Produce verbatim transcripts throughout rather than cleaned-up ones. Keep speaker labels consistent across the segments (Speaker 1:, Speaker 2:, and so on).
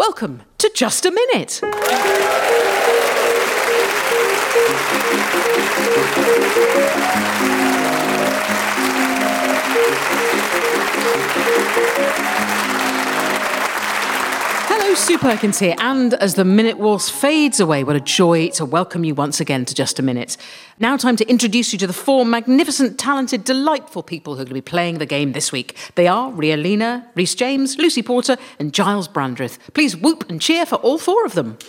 Speaker 1: welcome to Just a Minute. Hello, Sue Perkins here, and as the minute waltz fades away, what a joy to welcome you once again to Just a Minute. Now time to introduce you to the four magnificent, talented, delightful people who are going to be playing the game this week. They are Ria Lina, Rhys James, Lucy Porter and Giles Brandreth. Please whoop and cheer for all four of them.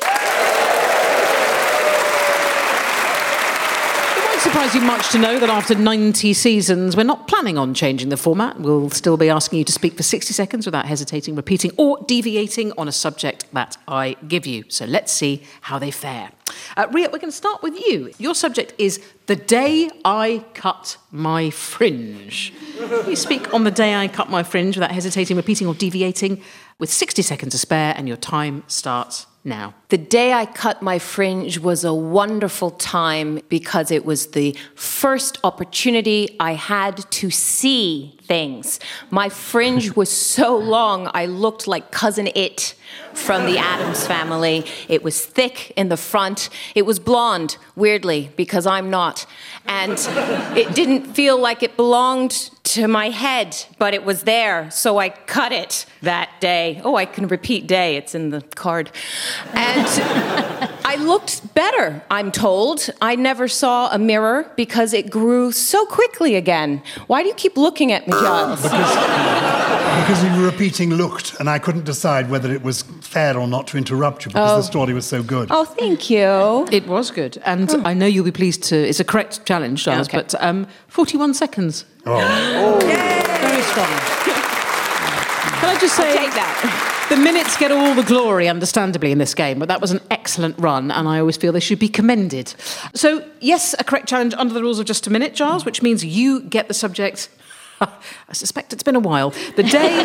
Speaker 1: Surprise you much to know that after ninety seasons, we're not planning on changing the format. We'll still be asking you to speak for sixty seconds without hesitating, repeating or deviating on a subject that I give you. So let's see how they fare. Uh, Ria, we're going to start with you. Your subject is the day I cut my fringe. You speak on the day I cut my fringe without hesitating, repeating or deviating with sixty seconds to spare, and your time starts now.
Speaker 2: The day I cut my fringe was a wonderful time because it was the first opportunity I had to see things. My fringe was so long, I looked like Cousin It from the Addams Family. It was thick in the front. It was blonde, weirdly, because I'm not. And it didn't feel like it belonged to my head, but it was there, so I cut it that day. Oh, I can repeat day, it's in the card. And I looked better, I'm told. I never saw a mirror because it grew so quickly again. Why do you keep looking at me, Giles?
Speaker 3: Because, because you were repeating looked, and I couldn't decide whether it was fair or not to interrupt you because
Speaker 2: Oh.
Speaker 3: the story was so good.
Speaker 2: Oh, thank you.
Speaker 1: It was good, and I know you'll be pleased to... It's a correct challenge, Giles,
Speaker 2: Okay.
Speaker 1: but um, forty-one seconds.
Speaker 3: Oh.
Speaker 1: Very strong. Can I just say...
Speaker 2: I'll take that.
Speaker 1: The minutes get all the glory, understandably, in this game, but that was an excellent run, and I always feel they should be commended. So, yes, a correct challenge under the rules of Just a Minute, Giles, which means you get the subject... I suspect it's been a while. The day...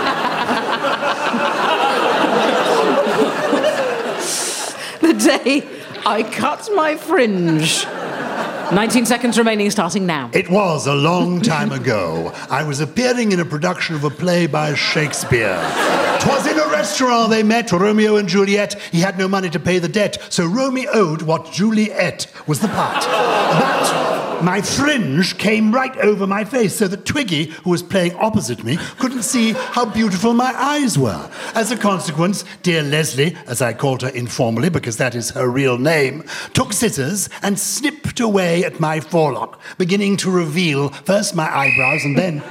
Speaker 1: the day I cut my fringe. nineteen seconds remaining, starting now.
Speaker 3: It was a long time ago. I was appearing in a production of a play by Shakespeare. 'Twas in a restaurant they met, Romeo and Juliet. He had no money to pay the debt, so Romeo owed what Juliet was the part. But my fringe came right over my face so that Twiggy, who was playing opposite me, couldn't see how beautiful my eyes were. As a consequence, dear Leslie, as I called her informally because that is her real name, took scissors and snipped away at my forelock, beginning to reveal first my eyebrows and then...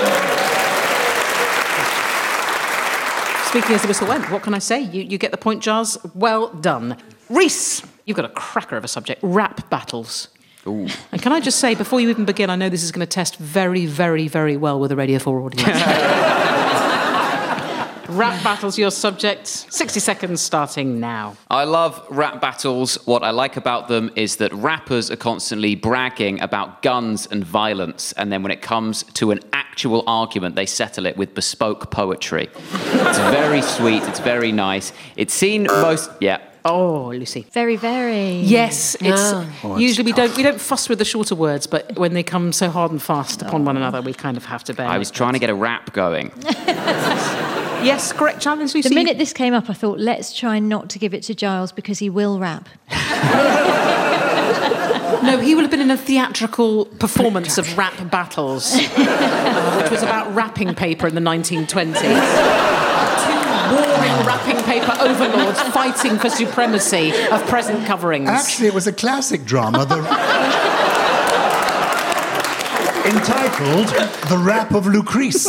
Speaker 1: Speaking as the whistle went, what can I say? You, you get the point, Giles. Well done. Rhys, you've got a cracker of a subject. Rap battles.
Speaker 4: Ooh.
Speaker 1: And can I just say, before you even begin, I know this is going to test very, very, very well with the Radio four audience. Rap battles, your subject. sixty seconds starting now.
Speaker 4: I love rap battles. What I like about them is that rappers are constantly bragging about guns and violence, and then when it comes to an actual argument, they settle it with bespoke poetry. It's very sweet, it's very nice. It's seen most... Yeah.
Speaker 1: Oh, Lucy.
Speaker 5: Very, very.
Speaker 1: Yes, it's
Speaker 2: Oh.
Speaker 3: Oh,
Speaker 1: usually we
Speaker 3: it's
Speaker 1: don't we don't fuss with the shorter words, but when they come so hard and fast upon one another, we kind of have to bear.
Speaker 4: I was
Speaker 1: it.
Speaker 4: trying to get a rap going.
Speaker 1: Yes, correct challenge, Lucy.
Speaker 5: The minute this came up, I thought, let's try not to give it to Giles because he will rap.
Speaker 1: No, he will have been in a theatrical performance of rap battles, uh, which was about wrapping paper in the nineteen twenties. Two warring wrapping paper overlords fighting for supremacy of present coverings.
Speaker 3: Actually, it was a classic drama, the... entitled The Rap of Lucrece.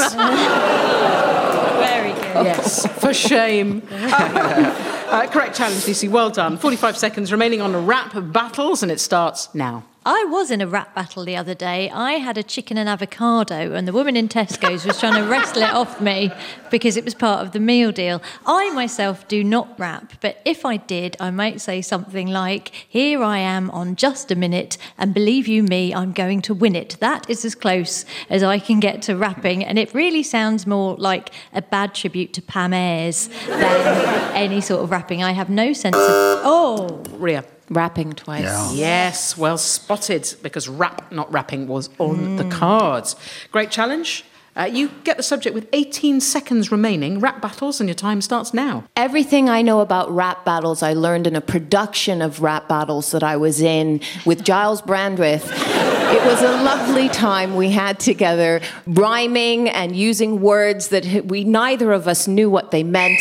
Speaker 5: Very good.
Speaker 1: Yes, for shame. Uh, correct challenge, Lucy. Well done. forty-five seconds remaining on rap battles, and it starts now.
Speaker 5: I was in a rap battle the other day. I had a chicken and avocado, and the woman in Tesco's was trying to wrestle it off me because it was part of the meal deal. I myself do not rap, but if I did, I might say something like, here I am on Just a Minute, and believe you me, I'm going to win it. That is as close as I can get to rapping, and it really sounds more like a bad tribute to Pam Ayres than any sort of rapping. I have no sense of... Oh!
Speaker 1: Ria.
Speaker 2: Rapping twice.
Speaker 3: Yeah.
Speaker 1: Yes, well spotted, because rap, not rapping, was on mm. the cards. Great challenge. Uh, you get the subject with eighteen seconds remaining. Rap battles, and your time starts now.
Speaker 2: Everything I know about rap battles, I learned in a production of rap battles that I was in with Giles Brandreth. It was a lovely time we had together, rhyming and using words that we neither of us knew what they meant.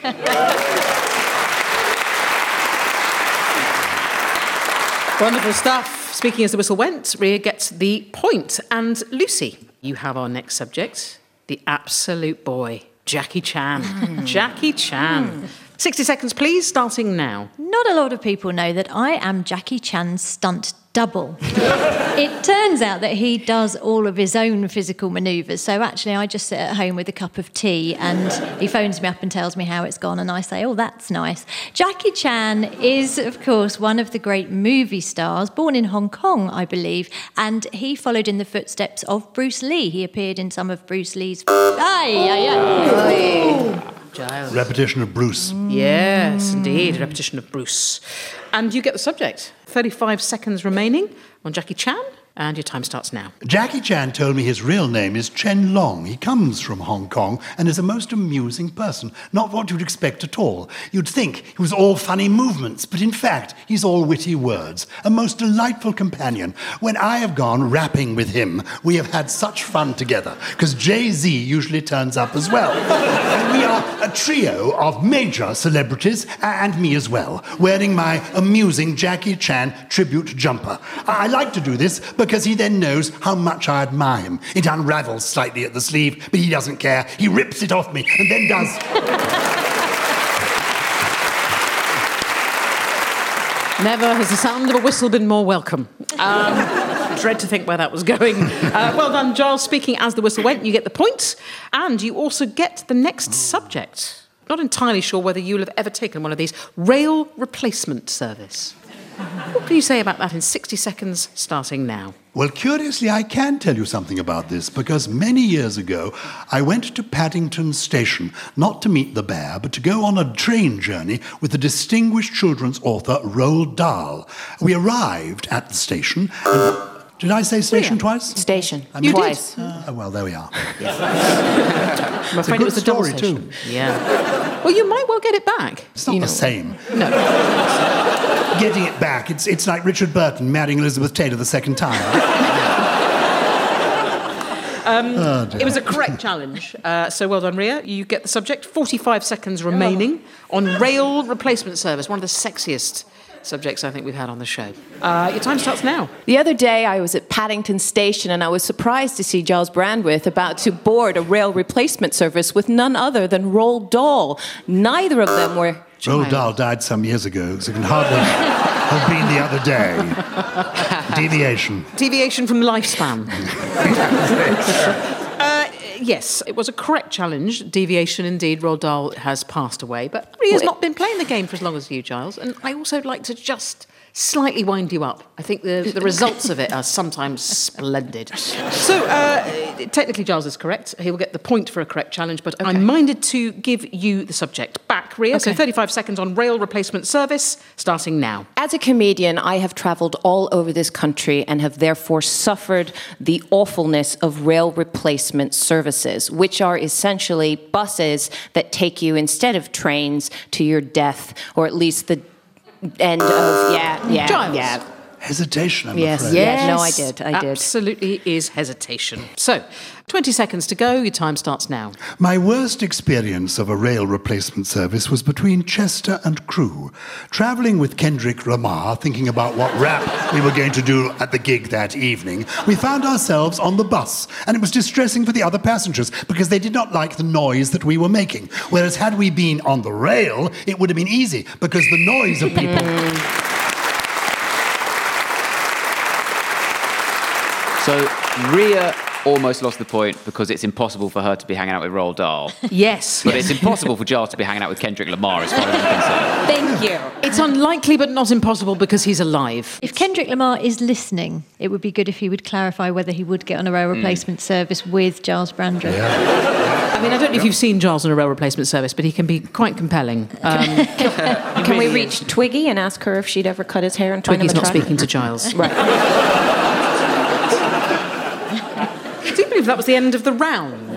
Speaker 1: Wonderful stuff. Speaking as the whistle went, Ria gets the point. And Lucy, you have our next subject, the absolute boy, Jackie Chan. Mm. Jackie Chan. Mm. sixty seconds, please, starting now.
Speaker 5: Not a lot of people know that I am Jackie Chan's stunt double. It turns out that he does all of his own physical manoeuvres. So actually, I just sit at home with a cup of tea and he phones me up and tells me how it's gone. And I say, oh, that's nice. Jackie Chan is, of course, one of the great movie stars, born in Hong Kong, I believe. And he followed in the footsteps of Bruce Lee. He appeared in some of Bruce Lee's... Aye, aye, aye.
Speaker 1: Giles.
Speaker 3: Repetition of Bruce.
Speaker 1: Yes, indeed, repetition of Bruce. And you get the subject. thirty-five seconds remaining on Jackie Chan, and your time starts now.
Speaker 3: Jackie Chan told me his real name is Chen Long. He comes from Hong Kong and is a most amusing person. Not what you'd expect at all. You'd think he was all funny movements, but in fact, he's all witty words. A most delightful companion. When I have gone rapping with him, we have had such fun together, because Jay-Z usually turns up as well. And we are a trio of major celebrities, and me as well, wearing my amusing Jackie Chan tribute jumper. I like to do this because he then knows how much I admire him. It unravels slightly at the sleeve, but he doesn't care. He rips it off me and then does...
Speaker 1: Never has the sound of a whistle been more welcome. Um, dread to think where that was going. Uh, well done, Giles. Speaking as the whistle went, you get the point. And you also get the next subject. Not entirely sure whether you'll have ever taken one of these. Rail replacement service. What can you say about that in sixty seconds, starting now?
Speaker 3: Well, curiously, I can tell you something about this, because many years ago, I went to Paddington Station, not to meet the bear, but to go on a train journey with the distinguished children's author, Roald Dahl. We arrived at the station, and... Did I say station
Speaker 1: yeah.
Speaker 3: twice?
Speaker 2: Station.
Speaker 3: I mean,
Speaker 1: You
Speaker 2: twice.
Speaker 1: did.
Speaker 3: Uh, well, there we are.
Speaker 1: I'm afraid it was a double
Speaker 3: story,
Speaker 1: station.
Speaker 3: too.
Speaker 1: Yeah. Well, you might well get it back.
Speaker 3: It's not
Speaker 1: you
Speaker 3: the
Speaker 1: know.
Speaker 3: same.
Speaker 1: No.
Speaker 3: Getting it back, it's, it's like Richard Burton marrying Elizabeth Taylor the second time.
Speaker 1: Um,
Speaker 3: oh, dear.
Speaker 1: It was a correct challenge. Uh, so well done, Ria. You get the subject. forty-five seconds remaining on rail replacement service, one of the sexiest subjects I think we've had on the show. Uh, your time starts now.
Speaker 2: The other day, I was at Paddington Station and I was surprised to see Giles Brandreth about to board a rail replacement service with none other than Roald Dahl. Neither of them were...
Speaker 3: Roald Dahl died some years ago, so it can hardly have been the other day. Deviation.
Speaker 1: Deviation from lifespan. uh, yes, it was a correct challenge. Deviation, indeed. Roald Dahl has passed away, but he has not been playing the game for as long as you, Giles. And I also like to just slightly wind you up. I think the, the results of it are sometimes splendid. So, uh, technically, Giles is correct. He will get the point for a correct challenge, but okay. I'm minded to give you the subject back, Ria. Okay. So thirty-five seconds on rail replacement service, starting now.
Speaker 2: As a comedian, I have travelled all over this country and have therefore suffered the awfulness of rail replacement services, which are essentially buses that take you instead of trains to your death, or at least the end of, yeah, yeah,
Speaker 1: Giles.
Speaker 2: yeah.
Speaker 3: Hesitation, I'm
Speaker 2: Yes,
Speaker 3: afraid.
Speaker 2: yes. No, I did, I did.
Speaker 1: Absolutely is hesitation. So, twenty seconds to go. Your time starts now.
Speaker 3: My worst experience of a rail replacement service was between Chester and Crewe. Travelling with Kendrick Lamar, thinking about what rap we were going to do at the gig that evening, we found ourselves on the bus, and it was distressing for the other passengers because they did not like the noise that we were making. Whereas had we been on the rail, it would have been easy because the noise of people...
Speaker 2: Mm.
Speaker 4: So Ria almost lost the point because it's impossible for her to be hanging out with Roald Dahl.
Speaker 1: Yes.
Speaker 4: But it's impossible for Giles to be hanging out with Kendrick Lamar, as far as I'm concerned.
Speaker 2: Thank you.
Speaker 1: It's unlikely but not impossible because he's alive.
Speaker 5: If Kendrick Lamar is listening, it would be good if he would clarify whether he would get on a rail replacement mm. service with Giles Brandreth.
Speaker 1: I mean, I don't know if you've seen Giles on a rail replacement service, but he can be quite compelling. Um,
Speaker 2: Can we reach Twiggy and ask her if she'd ever cut his hair and find him
Speaker 1: Twiggy's
Speaker 2: a
Speaker 1: not
Speaker 2: track?
Speaker 1: speaking to Giles.
Speaker 2: Right.
Speaker 1: Do you believe believe that was the end of the round.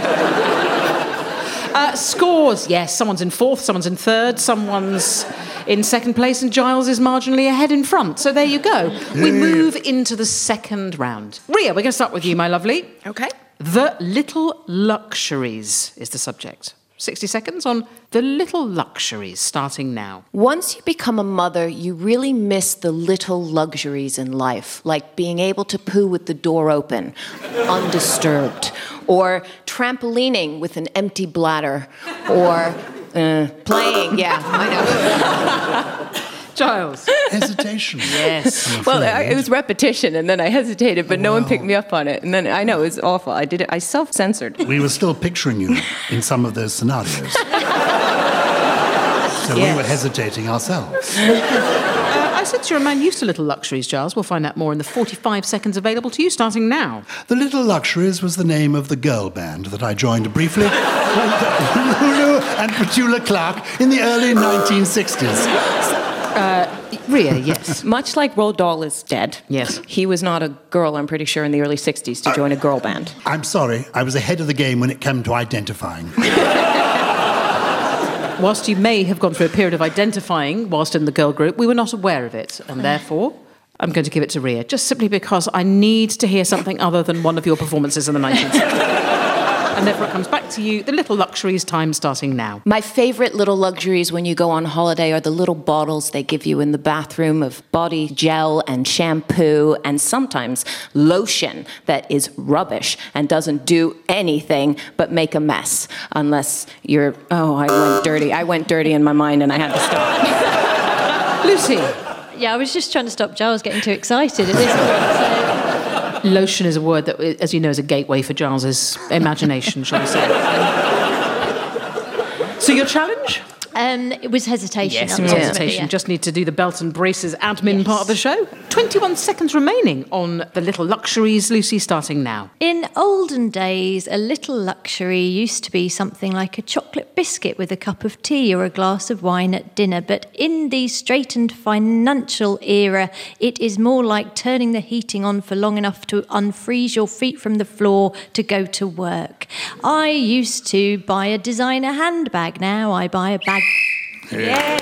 Speaker 1: uh, scores, yes, someone's in fourth, someone's in third, someone's in second place, and Giles is marginally ahead in front. So there you go. We move into the second round. Ria, we're going to start with you, my lovely.
Speaker 2: Okay.
Speaker 1: The Little Luxuries is the subject. sixty seconds on The Little Luxuries, starting now.
Speaker 2: Once you become a mother, you really miss the little luxuries in life, like being able to poo with the door open, undisturbed, or trampolining with an empty bladder, or uh, playing, yeah, I know.
Speaker 1: Giles.
Speaker 3: Hesitation.
Speaker 1: Yes.
Speaker 2: Well, I, it was repetition, and then I hesitated, but no one picked me up on it. And then I know it was awful. I did it. I self-censored.
Speaker 3: We were still picturing you in some of those scenarios. So
Speaker 1: Yes.
Speaker 3: we were hesitating ourselves.
Speaker 1: Uh, I said you're a man used to little luxuries, Giles. We'll find out more in the forty-five seconds available to you, starting now.
Speaker 3: The Little Luxuries was the name of the girl band that I joined briefly, Lulu and Petula Clark, in the early nineteen sixties.
Speaker 1: Ria, yes.
Speaker 2: Much like Roald Dahl is dead.
Speaker 1: Yes.
Speaker 2: He was not a girl, I'm pretty sure, in the early sixties to join a girl band.
Speaker 3: I'm sorry, I was ahead of the game when it came to identifying.
Speaker 1: Whilst you may have gone through a period of identifying whilst in the girl group, we were not aware of it, and therefore I'm going to give it to Ria, just simply because I need to hear something other than one of your performances in the nineteen sixties. And therefore it comes back to you, The Little Luxuries, time starting now.
Speaker 2: My favorite little luxuries when you go on holiday are the little bottles they give you in the bathroom of body gel and shampoo and sometimes lotion that is rubbish and doesn't do anything but make a mess. Unless you're, oh, I went dirty. I went dirty in my mind and I had to stop.
Speaker 1: Lucy.
Speaker 5: Yeah, I was just trying to stop Giles getting too excited at this point. So.
Speaker 1: Lotion is a word that, as you know, is a gateway for Giles's imagination, shall we say. So your challenge?
Speaker 5: Um, it was hesitation.
Speaker 1: Yes, it was
Speaker 5: ultimately,
Speaker 1: hesitation.
Speaker 5: yeah.
Speaker 1: Just need to do the belt and braces admin
Speaker 5: Yes.
Speaker 1: part of the show. twenty-one seconds remaining on The Little Luxuries. Lucy, starting now.
Speaker 5: In olden days, a little luxury used to be something like a chocolate biscuit with a cup of tea or a glass of wine at dinner. But in the straitened financial era, it is more like turning the heating on for long enough to unfreeze your feet from the floor to go to work. I used to buy a designer handbag. Now I buy a bag.
Speaker 1: Yeah.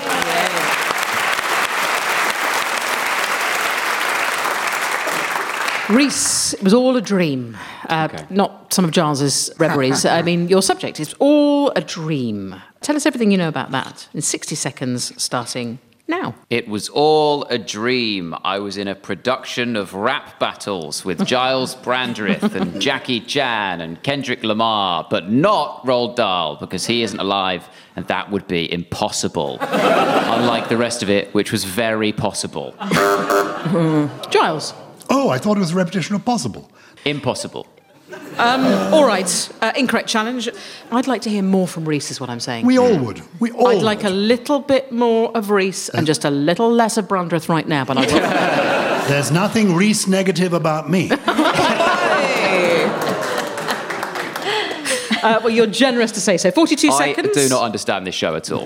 Speaker 1: Reese, it was all a dream. Uh,
Speaker 4: Okay.
Speaker 1: Not some of Giles's reveries. I mean, your subject is all a dream. Tell us everything you know about that in sixty seconds, starting now.
Speaker 4: It was all a dream. I was in a production of rap battles with Giles Brandreth and Jackie Chan and Kendrick Lamar, but not Roald Dahl, because he isn't alive, and that would be impossible. Unlike the rest of it, which was very possible.
Speaker 1: Giles.
Speaker 3: Oh, I thought it was a repetition of Possible.
Speaker 4: Impossible.
Speaker 1: All right, uh, incorrect challenge. I'd like to hear more from Reese, is what I'm saying.
Speaker 3: We all would. We all
Speaker 1: I'd like a
Speaker 3: would.
Speaker 1: little bit more of Reese and just a little less of Brandreth right now, but I will.
Speaker 3: There's nothing Reese negative about me.
Speaker 1: Uh, well, you're generous to say so. forty-two
Speaker 4: I
Speaker 1: seconds.
Speaker 4: do not understand this show at all.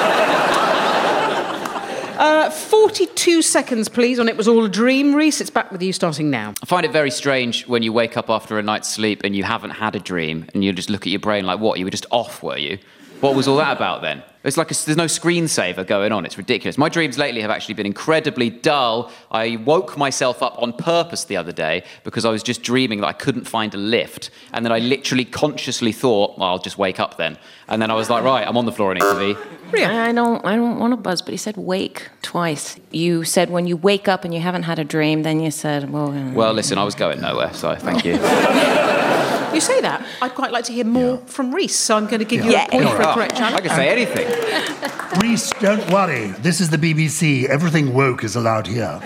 Speaker 1: Uh, forty-two seconds, please, on It Was All a Dream. Reese, it's back with you, starting now.
Speaker 4: I find it very strange when you wake up after a night's sleep and you haven't had a dream and you just look at your brain like, what, you were just off, were you? What was all that about then? It's like a, there's no screensaver going on. It's ridiculous. My dreams lately have actually been incredibly dull. I woke myself up on purpose the other day because I was just dreaming that I couldn't find a lift. And then I literally consciously thought, well, I'll just wake up then. And then I was like, right, I'm on the floor in Italy.
Speaker 2: I don't, I don't want to buzz, but he said wake twice. You said when you wake up and you haven't had a dream, then you said, well... Uh,
Speaker 4: Well, listen, I was going nowhere, so thank you.
Speaker 1: You say that. I'd quite like to hear more from Reese, so I'm going to give you
Speaker 2: Yeah.
Speaker 1: a point
Speaker 2: Yeah.
Speaker 1: for a correct
Speaker 4: I
Speaker 1: challenge.
Speaker 4: can say anything.
Speaker 3: Reese, don't worry. This is the B B C. Everything woke is allowed here.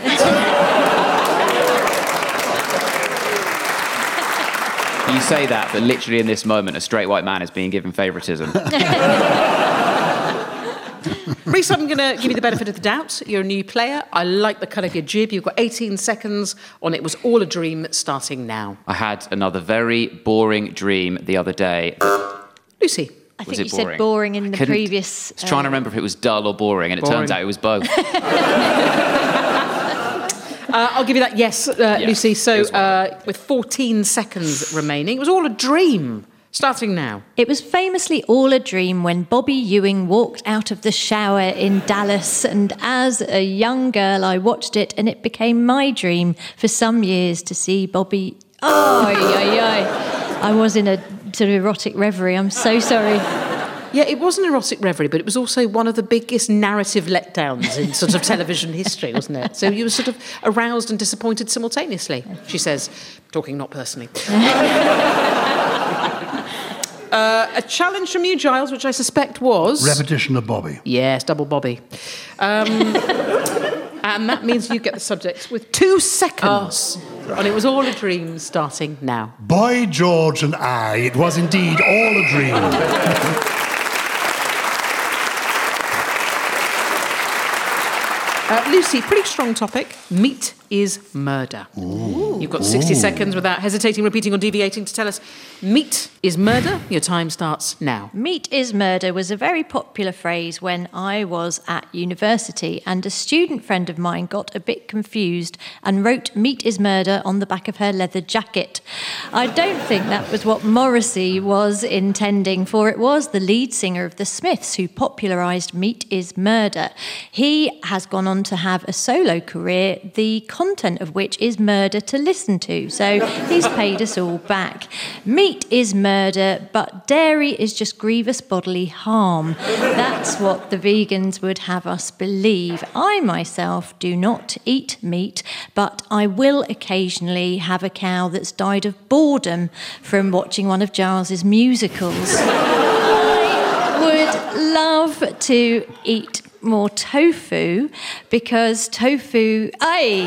Speaker 4: You say that, but literally in this moment, a straight white man is being given favouritism.
Speaker 1: Reese, I'm going to give you the benefit of the doubt. You're a new player. I like the cut of your jib. You've got eighteen seconds on It Was All a Dream, starting now.
Speaker 4: I had another very boring dream the other day.
Speaker 1: Lucy.
Speaker 5: I
Speaker 4: Was
Speaker 5: think
Speaker 4: it
Speaker 5: you said boring in the
Speaker 4: Couldn't-
Speaker 5: previous...
Speaker 4: I was trying to
Speaker 5: uh,
Speaker 4: remember if it was dull or boring, and it
Speaker 1: Boring.
Speaker 4: turns out it was both.
Speaker 1: Uh, I'll give you that, yes, uh,
Speaker 4: Yeah,
Speaker 1: Lucy. So
Speaker 4: it was one of
Speaker 1: uh, with fourteen seconds remaining, it was all a dream. Starting now.
Speaker 5: It was famously all a dream when Bobby Ewing walked out of the shower in Dallas, and as a young girl I watched it, and it became my dream for some years to see Bobby... Oh, ay, ay. I was in a sort of erotic reverie, I'm so sorry.
Speaker 1: Yeah, it was an erotic reverie, but it was also one of the biggest narrative letdowns in sort of television history, wasn't it? So you were sort of aroused and disappointed simultaneously, she says, talking not personally. Uh, a challenge from you, Giles, which I suspect was...
Speaker 3: Repetition of Bobby.
Speaker 1: Yes, double Bobby. Um, and that means you get the subject with two seconds. Oh. And it was all a dream starting now.
Speaker 3: Boy George and I, it was indeed all a dream.
Speaker 1: Uh, Lucy, pretty strong topic. Meat is murder. Ooh. You've got sixty Ooh. seconds without hesitating, repeating or deviating to tell us meat is murder. Your time starts now.
Speaker 5: Meat is murder was a very popular phrase when I was at university, and a student friend of mine got a bit confused and wrote meat is murder on the back of her leather jacket. I don't think that was what Morrissey was intending, for it was the lead singer of the Smiths who popularised meat is murder. He has gone on to have a solo career, the content of which is murder to listen to. So he's paid us all back. Meat is murder, but dairy is just grievous bodily harm. That's what the vegans would have us believe. I myself do not eat meat, but I will occasionally have a cow that's died of boredom from watching one of Giles's musicals. I would love to eat more tofu, because tofu, aye,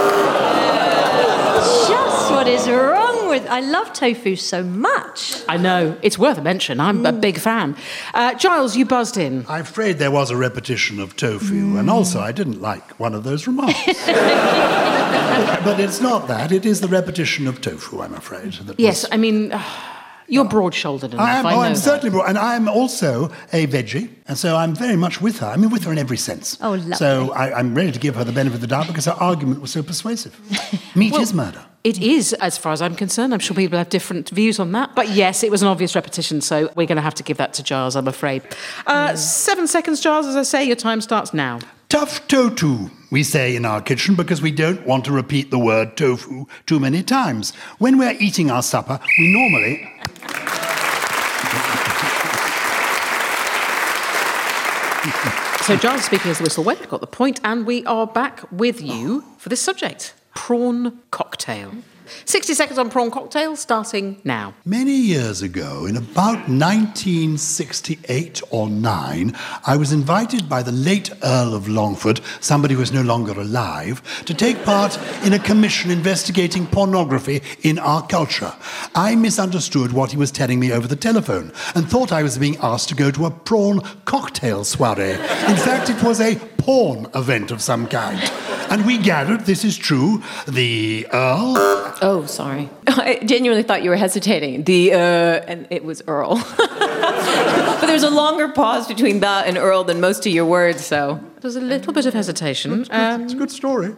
Speaker 5: just what is wrong with, I love tofu so much.
Speaker 1: I know, it's worth a mention, I'm mm. a big fan. Uh, Giles, you buzzed in.
Speaker 3: I'm afraid there was a repetition of tofu, mm. and also I didn't like one of those remarks. But it's not that, it is the repetition of tofu, I'm afraid. That
Speaker 1: yes,
Speaker 3: was...
Speaker 1: I mean... Uh... You're broad-shouldered enough,
Speaker 3: I am,
Speaker 1: I
Speaker 3: oh,
Speaker 1: know
Speaker 3: I'm
Speaker 1: that.
Speaker 3: certainly broad, and I'm also a veggie, and so I'm very much with her. I mean, with her in every sense.
Speaker 5: Oh, lovely.
Speaker 3: So I, I'm ready to give her the benefit of the doubt because her argument was so persuasive. Meat
Speaker 1: well,
Speaker 3: is murder.
Speaker 1: It is, as far as I'm concerned. I'm sure people have different views on that. But yes, it was an obvious repetition, so we're going to have to give that to Giles, I'm afraid. Uh, mm. Seven seconds, Giles, as I say, your time starts now.
Speaker 3: Tough totu, we say in our kitchen, because we don't want to repeat the word tofu too many times. When we're eating our supper, we normally...
Speaker 1: So Giles, speaking as the whistle went, got the point, and we are back with you for this subject, prawn cocktail. sixty seconds on prawn cocktail, starting now.
Speaker 3: Many years ago, in about nineteen sixty-eight or nine, I was invited by the late Earl of Longford, somebody who is no longer alive, to take part in a commission investigating pornography in our culture. I misunderstood what he was telling me over the telephone and thought I was being asked to go to a prawn cocktail soiree. In fact, it was a porn event of some kind. And we gathered, this is true, the Earl...
Speaker 2: Oh, sorry. I genuinely thought you were hesitating. The, uh, and it was Earl. But there's a longer pause between the and Earl than most of your words, so...
Speaker 1: There's a little bit of hesitation.
Speaker 3: It's, good, um, it's a good story.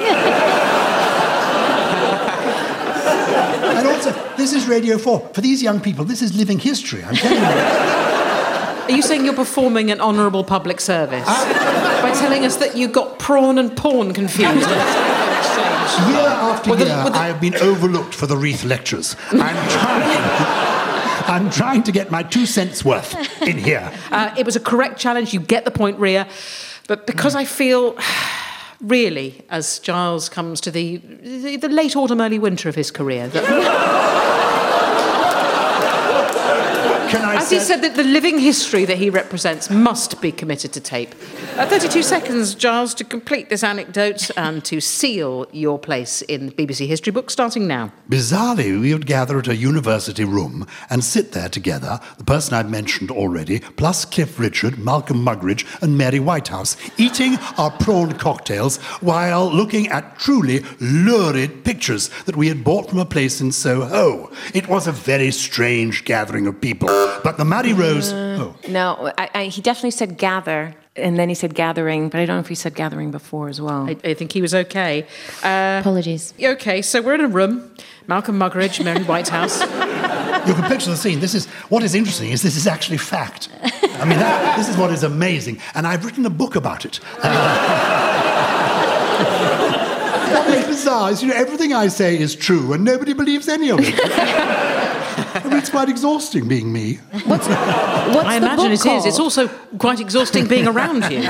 Speaker 3: And also, this is Radio four. For these young people, this is living history, I'm telling you.
Speaker 1: Are you saying you're performing an honourable public service uh, by telling us that you got prawn and porn confused? Year
Speaker 3: after year, the, the... I have been overlooked for the Wreath Lectures. I'm trying, I'm trying to get my two cents worth in here.
Speaker 1: Uh, it was a correct challenge. You get the point, Ria. But because I feel... Really, as Giles comes to the, the, the late autumn, early winter of his career... That...
Speaker 3: Can I
Speaker 1: As
Speaker 3: say...
Speaker 1: he said, that the living history that he represents must be committed to tape. Uh, thirty-two seconds, Giles, to complete this anecdote and to seal your place in the B B C history book, starting now.
Speaker 3: Bizarrely, we would gather at a university room and sit there together, the person I've mentioned already, plus Cliff Richard, Malcolm Muggeridge and Mary Whitehouse, eating our prawn cocktails while looking at truly lurid pictures that we had bought from a place in Soho. It was a very strange gathering of people. But the Maddie Rose... Oh.
Speaker 2: No, I, I, he definitely said gather, and then he said gathering, but I don't know if he said gathering before as well.
Speaker 1: I, I think he was okay. Uh,
Speaker 2: Apologies.
Speaker 1: Okay, so we're in a room. Malcolm Muggeridge, Mary Whitehouse.
Speaker 3: You can picture the scene. This is what is interesting is this is actually fact. I mean, that, this is what is amazing, and I've written a book about it. Uh, what is bizarre is, you know, everything I say is true, and nobody believes any of it. I mean, it's quite exhausting being me.
Speaker 2: What's, what's
Speaker 1: I
Speaker 2: the
Speaker 1: imagine
Speaker 2: book
Speaker 1: it
Speaker 2: called?
Speaker 1: is. It's also quite exhausting being around you.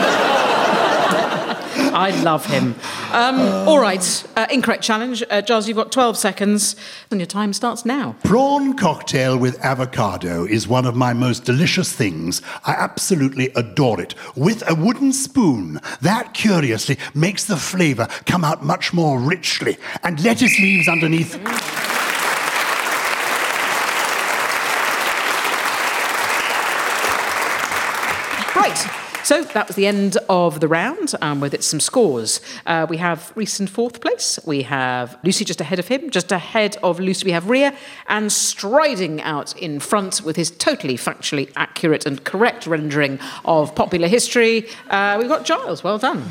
Speaker 1: I love him. Um, all right, uh, incorrect challenge. Uh, Giles, you've got twelve seconds, and your time starts now.
Speaker 3: Prawn cocktail with avocado is one of my most delicious things. I absolutely adore it. With a wooden spoon, that curiously makes the flavour come out much more richly. And lettuce leaves underneath.
Speaker 1: Right. So that was the end of the round, um, with its some scores. Uh, we have Rhys in fourth place. We have Lucy just ahead of him. Just ahead of Lucy, we have Ria. And striding out in front with his totally factually accurate and correct rendering of popular history, uh, we've got Giles. Well done.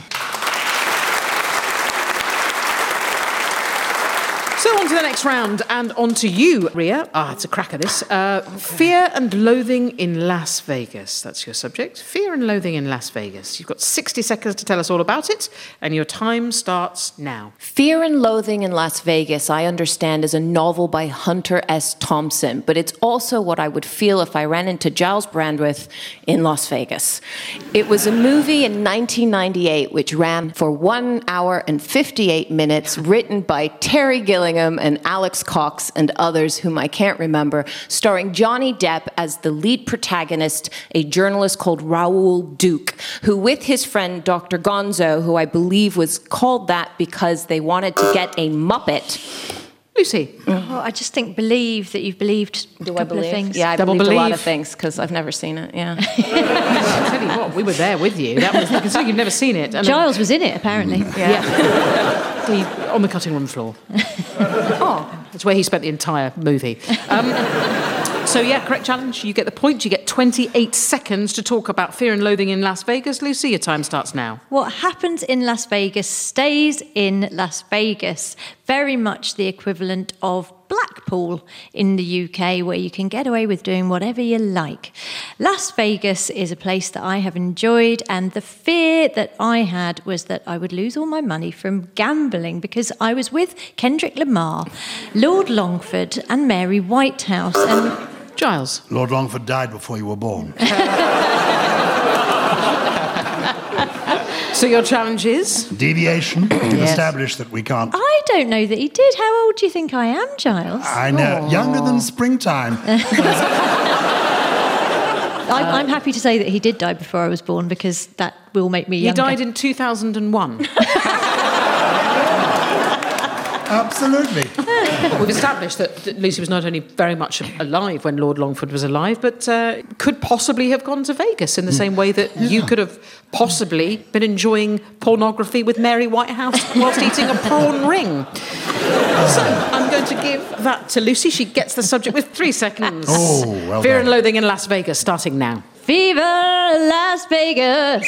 Speaker 1: So on to the next round, and on to you, Ria. Ah, it's a cracker, this. Uh, fear and loathing in Las Vegas. That's your subject. Fear and loathing in Las Vegas. You've got sixty seconds to tell us all about it, and your time starts now.
Speaker 2: Fear and Loathing in Las Vegas, I understand, is a novel by Hunter S. Thompson, but it's also what I would feel if I ran into Giles Brandreth in Las Vegas. It was a movie in nineteen ninety-eight which ran for one hour and fifty-eight minutes, written by Terry Gilliam and Alex Cox and others whom I can't remember, starring Johnny Depp as the lead protagonist, a journalist called Raoul Duke, who with his friend Doctor Gonzo, who I believe was called that because they wanted to get a Muppet.
Speaker 1: Lucy.
Speaker 5: Oh, I just think believe that you've believed a
Speaker 2: Do
Speaker 5: couple
Speaker 2: I believe?
Speaker 5: of things.
Speaker 2: Yeah, I
Speaker 1: Double
Speaker 2: believed a lot
Speaker 1: believe.
Speaker 2: of things because I've never seen it, yeah.
Speaker 1: I tell you what, we were there with you. That was, considering you've never seen it. And
Speaker 5: Giles was in it, apparently.
Speaker 2: Yeah.
Speaker 1: He, on the cutting room floor. Oh, that's where he spent the entire movie. Um, so, yeah, correct challenge. You get the point. You get twenty-eight seconds to talk about Fear and Loathing in Las Vegas. Lucy, your time starts now.
Speaker 5: What happens in Las Vegas stays in Las Vegas. Very much the equivalent of Blackpool in the U K, where you can get away with doing whatever you like. Las Vegas is a place that I have enjoyed, and the fear that I had was that I would lose all my money from gambling, because I was with Kendrick Lamar, Lord Longford and Mary Whitehouse. And
Speaker 1: Giles.
Speaker 3: Lord Longford died before you were born.
Speaker 1: So your challenge is?
Speaker 3: Deviation. We've
Speaker 1: Yes.
Speaker 3: established that we can't.
Speaker 5: I don't know that he did. How old do you think I am, Giles?
Speaker 3: I know. Younger than springtime.
Speaker 5: I'm, I'm happy to say that he did die before I was born, because that will make me
Speaker 1: He
Speaker 5: younger.
Speaker 1: died in two thousand one.
Speaker 3: Absolutely.
Speaker 1: We've established that, that Lucy was not only very much alive when Lord Longford was alive, but uh, could possibly have gone to Vegas in the same way that you could have possibly been enjoying pornography with Mary Whitehouse whilst eating a prawn ring. So I'm going to give that to Lucy. She gets the subject with three seconds.
Speaker 3: Oh, well
Speaker 1: Fear
Speaker 3: done.
Speaker 1: and Loathing in Las Vegas, starting now.
Speaker 5: Viva Las Vegas!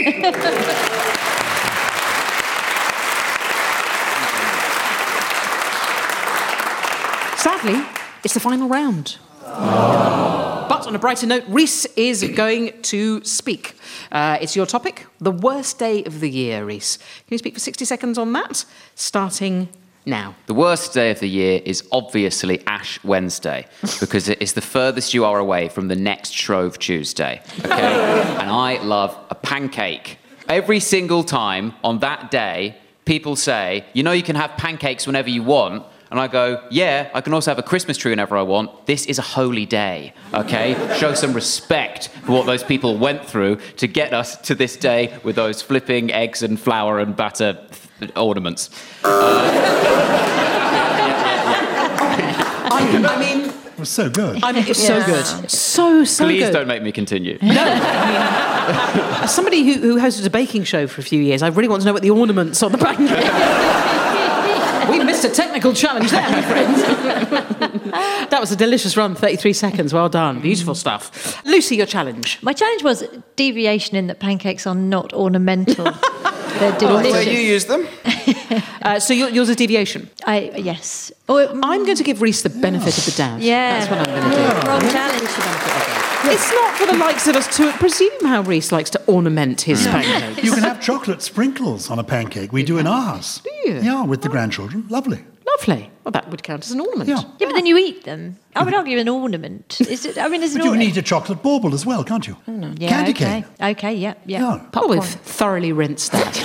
Speaker 1: Sadly, it's the final round. But on a brighter note, Rhys is going to speak. Uh, it's your topic, the worst day of the year, Rhys. Can you speak for sixty seconds on that? Starting now.
Speaker 4: The worst day of the year is obviously Ash Wednesday, because it is the furthest you are away from the next Shrove Tuesday, okay? And I love a pancake. Every single time on that day, people say, you know you can have pancakes whenever you want. And I go, yeah, I can also have a Christmas tree whenever I want. This is a holy day, okay? Show some respect for what those people went through to get us to this day with those flipping eggs and flour and batter th- ornaments. Uh,
Speaker 1: I, I mean,
Speaker 3: It was so good.
Speaker 1: I mean, it's so
Speaker 2: Yeah.
Speaker 1: good. So, so
Speaker 4: Please
Speaker 1: good.
Speaker 4: don't make me continue.
Speaker 1: No, I mean, as somebody who, who hosted a baking show for a few years, I really want to know what the ornaments on the pancake. We missed a technical challenge there, my friends. That was a delicious run, thirty-three seconds. Well done. Beautiful stuff. Lucy, your challenge.
Speaker 5: My challenge was deviation in that pancakes are not ornamental. They're delicious.
Speaker 6: Where you use them?
Speaker 1: Uh, so your, yours is deviation.
Speaker 5: I, yes. Or it-
Speaker 1: I'm going to give Reese the benefit of the doubt.
Speaker 5: Yeah.
Speaker 1: That's what I'm going to do.
Speaker 5: Wrong challenge.
Speaker 1: It's not for the likes of us to presume how Reese likes to ornament his pancakes.
Speaker 3: You can have chocolate sprinkles on a pancake. We do in ours.
Speaker 1: Do you?
Speaker 3: Yeah, with the grandchildren. Lovely.
Speaker 1: Lovely. Well, that would count as an ornament.
Speaker 3: Yeah.
Speaker 5: Yeah, but then you eat them. I would argue an ornament. Is it? I mean, is it?
Speaker 3: But you
Speaker 5: or-
Speaker 3: can eat a chocolate bauble as well, can't you?
Speaker 5: Yeah,
Speaker 3: Candy
Speaker 5: okay.
Speaker 3: cane.
Speaker 5: Okay, yeah, yeah.
Speaker 3: Yeah.
Speaker 1: Oh, we've thoroughly rinsed that.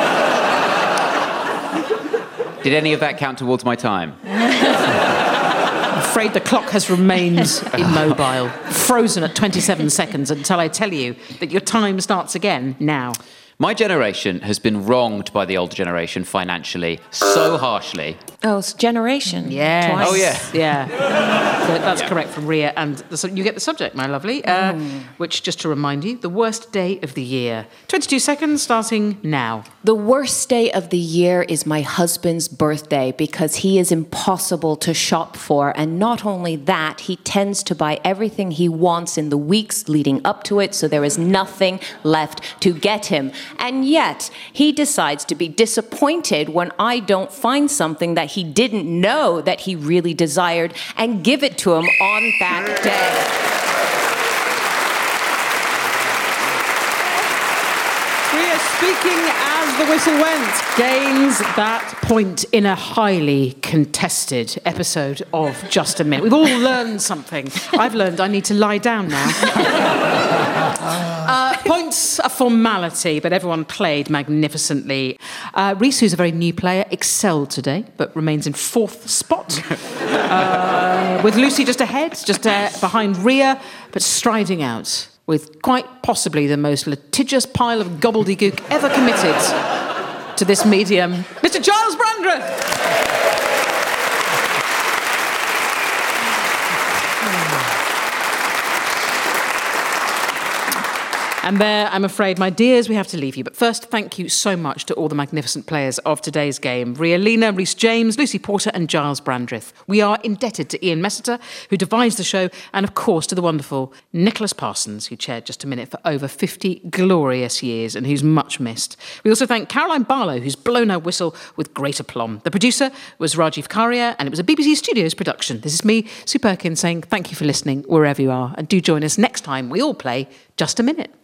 Speaker 4: Did any of that count towards my time?
Speaker 1: I'm afraid the clock has remained immobile, frozen at twenty-seven seconds until I tell you that your time starts again now.
Speaker 4: My generation has been wronged by the older generation financially so harshly.
Speaker 2: Oh, it's generation.
Speaker 1: Yes.
Speaker 2: Twice.
Speaker 4: Oh, yeah.
Speaker 1: Yeah. So that's
Speaker 4: Yeah.
Speaker 1: correct from Ria. And the, so you get the subject, my lovely, uh, which, just to remind you, the worst day of the year. twenty-two seconds starting now.
Speaker 2: The worst day of the year is my husband's birthday because he is impossible to shop for. And not only that, he tends to buy everything he wants in the weeks leading up to it, so there is nothing left to get him. And yet, he decides to be disappointed when I don't find something that he didn't know that he really desired and give it to him on that day.
Speaker 1: Ria, speaking as the whistle went, gains that point in a highly contested episode of Just a Minute. We've all learned something. I've learned I need to lie down now. uh, points a formality, but everyone played magnificently. Uh, Reese, who's a very new player, excelled today, but remains in fourth spot. Uh, with Lucy just ahead, just uh, behind Ria, but striding out with quite possibly the most litigious pile of gobbledygook ever committed to this medium, Mister Giles Brandreth. And there, I'm afraid, my dears, we have to leave you. But first, thank you so much to all the magnificent players of today's game. Ria Lina, Reese James, Lucy Porter and Giles Brandreth. We are indebted to Ian Messiter, who devised the show, and of course to the wonderful Nicholas Parsons, who chaired Just a Minute for over fifty glorious years and who's much missed. We also thank Caroline Barlow, who's blown her whistle with great aplomb. The producer was Rajiv Karia, and it was a B B C Studios production. This is me, Sue Perkins, saying thank you for listening wherever you are, and do join us next time we all play Just a Minute.